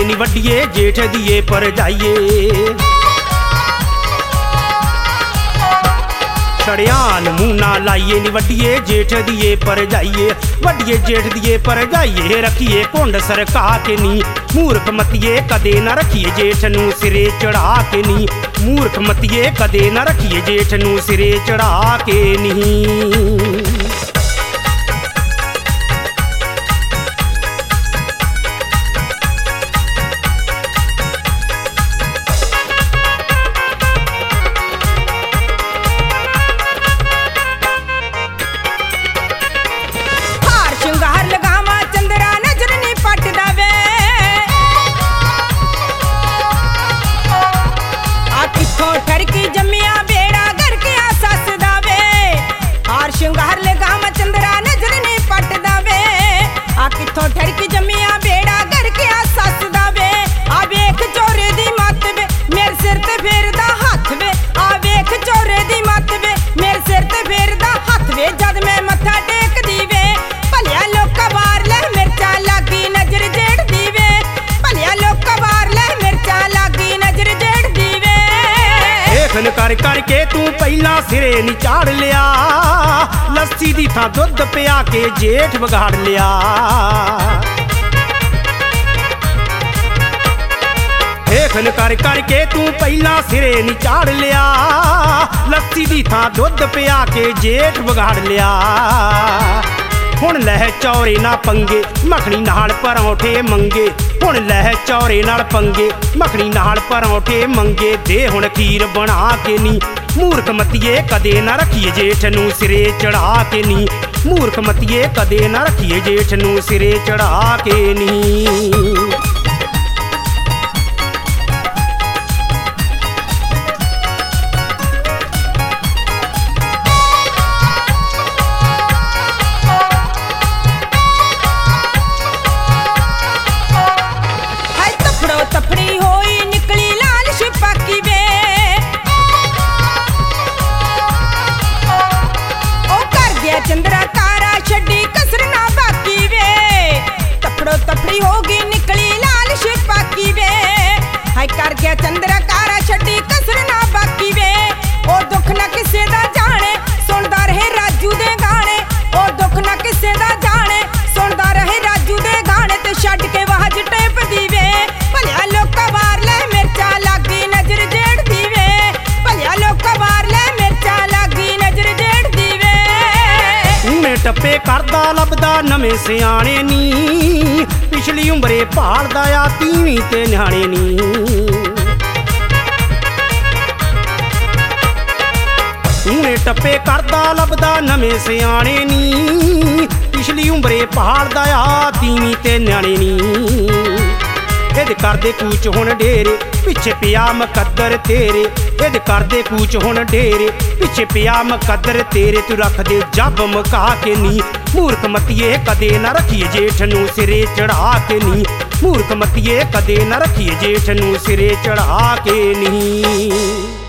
नी वड्डिए जेठ दिए पर जाइए। छड़ियान मुँह ना लाइए नी वड्डिए जेठ दिए पर जाइए। वड्डिए जेठ दिए पर जाइए रखिए कुंड सरका के नी। मूर्ख मतिए कदे न रखिए जेठ नू सिरे चढ़ा के नी। मूर्ख मतिए कदे न रखिए जेठ नू सिरे चढ़ा के नी। कर करके तू पहला सिरे नी चाड़ लिया। लस्सी दी थां दुध पिया के जेठ बिगाड़ लिया। देखन कर करके तू पहला सिरे नी चाड़ लिया। लस्सी दी थां दुध पिया के जेठ बिगाड़ लिया। हुण लह चौरे ना पंगे मखनी नाल परौंठे मंगे। हुण लह चौरे नाल पंगे मखनी नाल परौंठे मंगे। दे हुण खीर बना के नी। मूर्ख मतिए कदे न रखिए जेठ नू सिरे चढ़ा के नी। मूर्ख मतिए कदे न रखिए जेठ नू सिरे चढ़ा के नी। चंद्रा कारा छड़ी कसर ना बाकी वे। तफड़ो तफड़ी होगी निकली लाल शिपाकी वे। हाय कर गया चंद्रा कारा छड़ी कसर ना बाकी वे। ओ दुख ना किसे दा जाने सुनदा रहे राजू दे गाने। ओ दुख ना किसे दा जाने सुनदा रहे राजू दे गाने। ते छड़ के वाज टेप दी वे। भलिया लोका वार ले मिर्चा लागी नजर जेड़ दी वे। भलिया लोका वार ले मिर्चा लागी नजर जेड़ दी वे। टप्पे करदा लभदा नवें सियाणे नी। पिछली उमरे भालदा आ तीवीं ते न्याणे नी। ऊने टप्पे करदा लभदा नवें सियाणे नी। पिछली उमरे भालदा आ तीवीं ते न्याणे नी। एद करदे कूच हुण डेरे पिछे पिया मुकद्दर तेरे। एद करदे कूच हुण डेरे पिछे पिया मुकद्दर तेरे। तू रख दे जब मुका के नी। मूर्ख मतिए कदे न रखिए जेठ नू सिरे चढ़ा के नी। मूर्ख मतिए कदे न रखिए जेठ नू सिरे चढ़ा के नी।